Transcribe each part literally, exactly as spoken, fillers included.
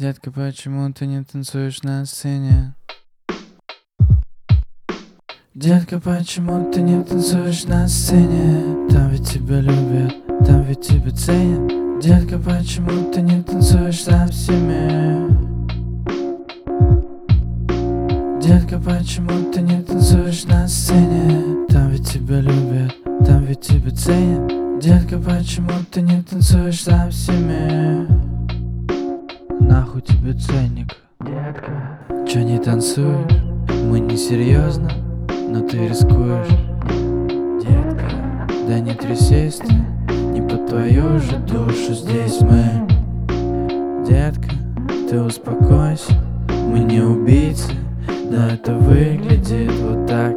Детка, почему ты не танцуешь на сцене? Детка, почему ты не танцуешь на сцене? Там ведь тебя любят, там ведь тебя ценят. Детка, почему ты не танцуешь со всеми? Детка, почему ты не танцуешь на сцене? Там ведь тебя любят, там ведь тебя ценят. Детка, почему ты не танцуешь со всеми? Нахуй тебе ценник, детка. Чё не танцуешь? Мы не серьезно, но ты рискуешь, детка. Да не трясись ты, не по твою же душу здесь мы. Детка, ты успокойся, мы не убийцы. Да это выглядит вот так.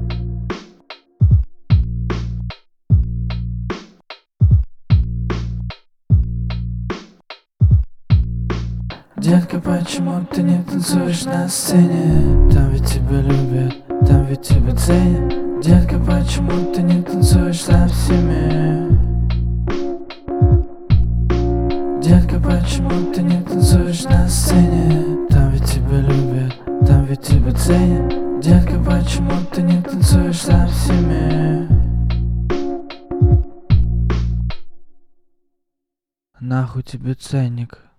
Детка, почему ты не танцуешь на сцене? Там ведь тебя любят, там ведь тебя ценят. Детка, почему ты не танцуешь со всеми? Детка, почему ты не танцуешь на сцене? Там ведь тебя любят, там ведь тебя ценят. Детка, почему ты не танцуешь со всеми? Нахуй тебе ценник.